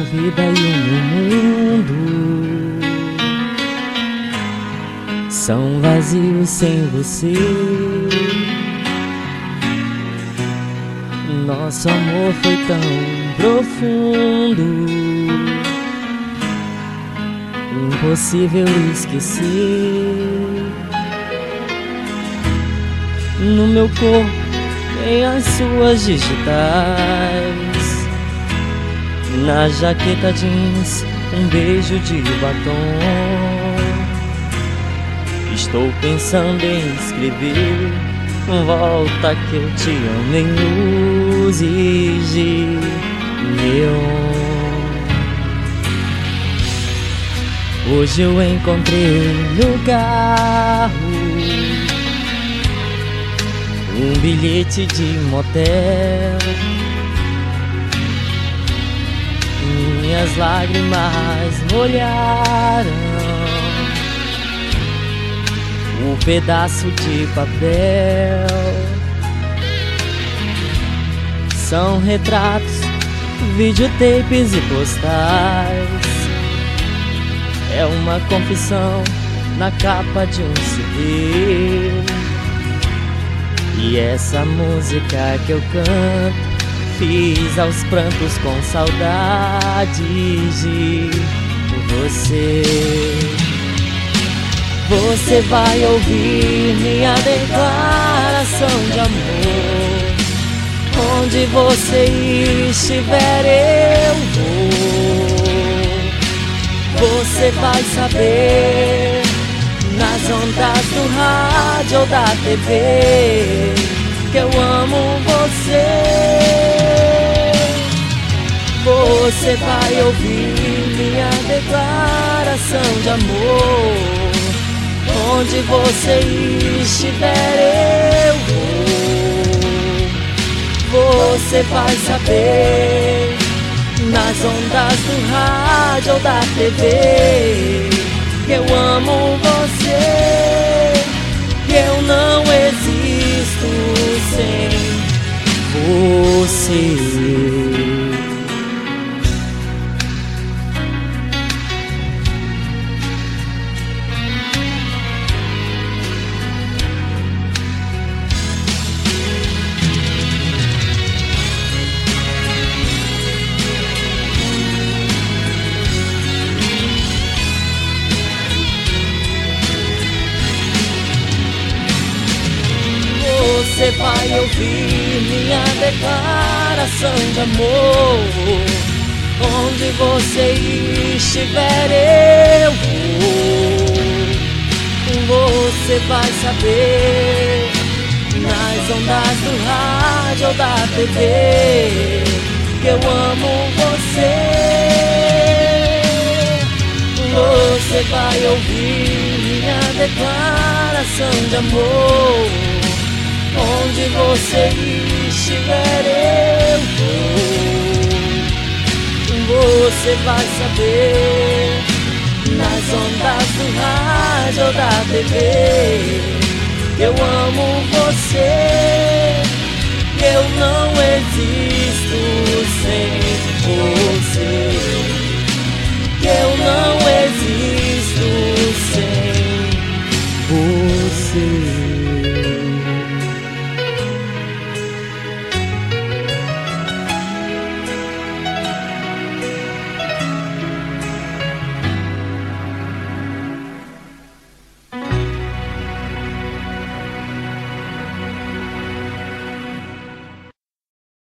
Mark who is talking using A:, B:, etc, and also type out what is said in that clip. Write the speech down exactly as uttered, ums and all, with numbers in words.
A: vida e o meu mundo são vazios sem você. Nosso amor foi tão profundo, impossível esquecer. No meu corpo tem as suas digitais, na jaqueta jeans um beijo de batom. Estou pensando em escrever volta que eu te amo em luzes de neon. Hoje eu encontrei no carro um bilhete de motel. Minhas lágrimas molharam o pedaço de papel. São retratos, videotapes e postais. É uma confissão na capa de um C D. E essa música que eu canto fiz aos prantos com saudades de você. Você vai ouvir minha declaração de amor. Onde você estiver eu vou. Você vai saber nas ondas do rádio ou da T V que eu amo você. Você vai ouvir minha declaração de amor. Onde você estiver eu vou. Você vai saber nas ondas do rádio ou da T V que eu amo você, que eu não existo sem você. Você vai ouvir minha declaração de amor. Onde você estiver eu vou. Você vai saber nas ondas do rádio ou da T V que eu amo você. Você vai ouvir minha declaração de amor. Onde você estiver eu vou. Você vai saber nas ondas do rádio ou da T V que eu amo você, que eu não existo sem você, que eu não existo sem você.